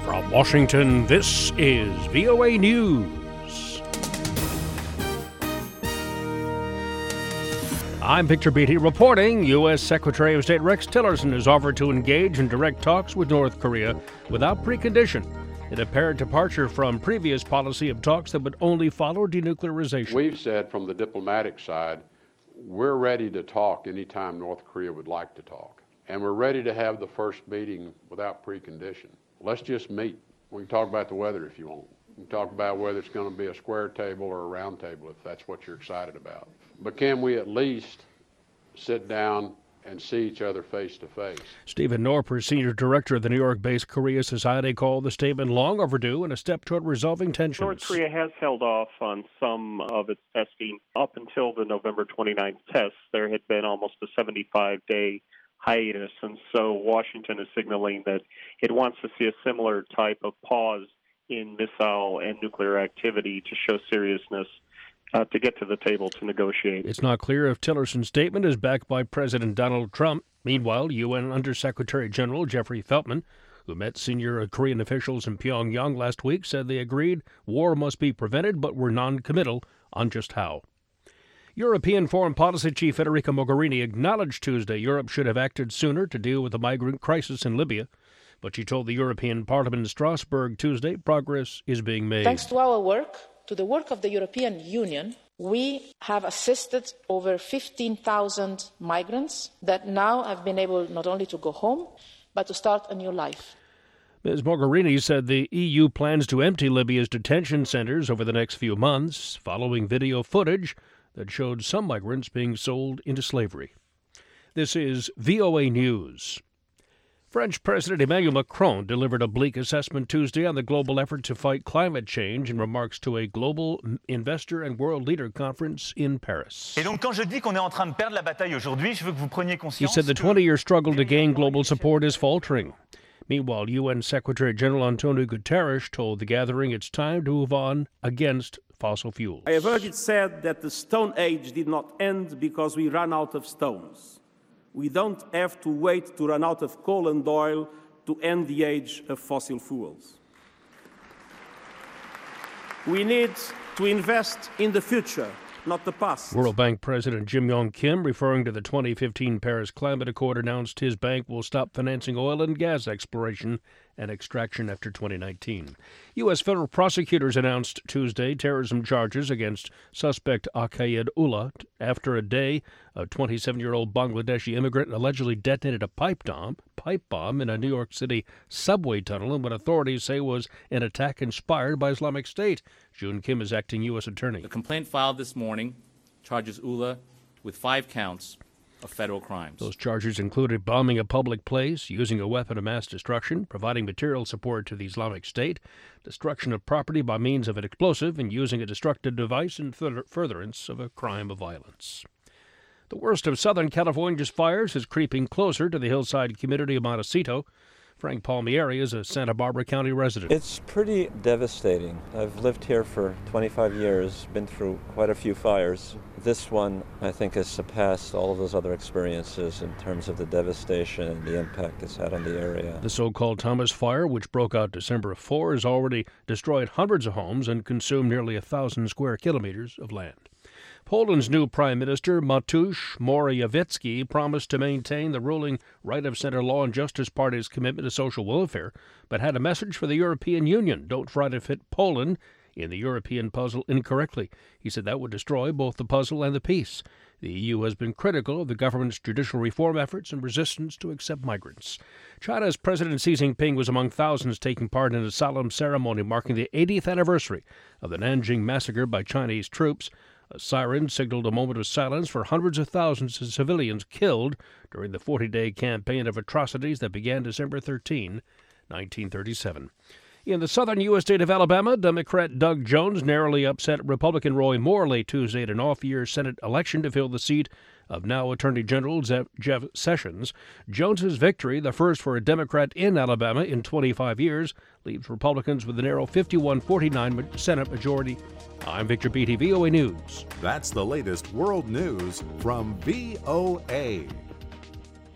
From Washington, this is VOA News. I'm Victor Beatty reporting. U.S. Secretary of State Rex Tillerson has offered to engage in direct talks with North Korea without precondition, an apparent departure from previous policy of talks that would only follow denuclearization. We've said from the diplomatic side, we're ready to talk anytime North Korea would like to talk. And we're ready to have the first meeting without precondition. Let's just meet. We can talk about the weather if you want. We can talk about whether it's going to be a square table or a round table if that's what you're excited about. But can we at least sit down and see each other face to face? Stephen Norper, Senior Director of the New York-based Korea Society, called the statement long overdue and a step toward resolving tensions. North Korea has held off on some of its testing. Up until the November 29th test, there had been almost a 75-day hiatus, and so Washington is signaling that it wants to see a similar type of pause in missile and nuclear activity to show seriousness to get to the table to negotiate. It's not clear if Tillerson's statement is backed by President Donald Trump. Meanwhile, UN Undersecretary General Jeffrey Feltman, who met senior Korean officials in Pyongyang last week, said they agreed war must be prevented but were non-committal on just how. European Foreign Policy Chief Federica Mogherini acknowledged Tuesday Europe should have acted sooner to deal with the migrant crisis in Libya, but she told the European Parliament in Strasbourg Tuesday progress is being made. Thanks to our work, to the work of the European Union, we have assisted over 15,000 migrants that now have been able not only to go home, but to start a new life. Ms. Mogherini said the EU plans to empty Libya's detention centers over the next few months, following video footage that showed some migrants being sold into slavery. This is VOA News. French President Emmanuel Macron delivered a bleak assessment Tuesday on the global effort to fight climate change in remarks to a global investor and world leader conference in Paris. Et donc, quand je dis qu'on est en train de perdre la bataille aujourd'hui, je veux que vous preniez conscience. He said the 20-year struggle to gain global support is faltering. Meanwhile, UN Secretary General Antonio Guterres told the gathering it's time to move on against fossil fuels. I have heard it said that the Stone Age did not end because we ran out of stones. We don't have to wait to run out of coal and oil to end the age of fossil fuels. We need to invest in the future, not the past. World Bank President Jim Yong Kim, referring to the 2015 Paris Climate Accord, announced his bank will stop financing oil and gas exploration and extraction after 2019. U.S. federal prosecutors announced Tuesday terrorism charges against suspect Aqaid Ullah after a day a 27-year-old Bangladeshi immigrant allegedly detonated a pipe bomb in a New York City subway tunnel in what authorities say was an attack inspired by Islamic State. June Kim is acting U.S. attorney. The complaint filed this morning charges Ullah with 5 counts of federal crimes. Those charges included bombing a public place, using a weapon of mass destruction, providing material support to the Islamic State, destruction of property by means of an explosive, and using a destructive device in furtherance of a crime of violence. The worst of Southern California's fires is creeping closer to the hillside community of Montecito. Frank Palmieri is a Santa Barbara County resident. It's pretty devastating. I've lived here for 25 years, been through quite a few fires. This one, I think, has surpassed all of those other experiences in terms of the devastation and the impact it's had on the area. The so-called Thomas Fire, which broke out December 4, has already destroyed hundreds of homes and consumed nearly 1,000 square kilometers of land. Poland's new Prime Minister, Mateusz Morawiecki, promised to maintain the ruling right-of-center Law and Justice Party's commitment to social welfare, but had a message for the European Union: don't try to fit Poland in the European puzzle incorrectly. He said that would destroy both the puzzle and the peace. The EU has been critical of the government's judicial reform efforts and resistance to accept migrants. China's President Xi Jinping was among thousands taking part in a solemn ceremony marking the 80th anniversary of the Nanjing massacre by Chinese troops. A siren signaled a moment of silence for hundreds of thousands of civilians killed during the 40-day campaign of atrocities that began December 13, 1937. In the southern U.S. state of Alabama, Democrat Doug Jones narrowly upset Republican Roy Moore late Tuesday in an off-year Senate election to fill the seat of now Attorney General Jeff Sessions. Jones's victory, the first for a Democrat in Alabama in 25 years, leaves Republicans with a narrow 51-49 Senate majority. I'm Victor Beatty, VOA News. That's the latest world news from VOA.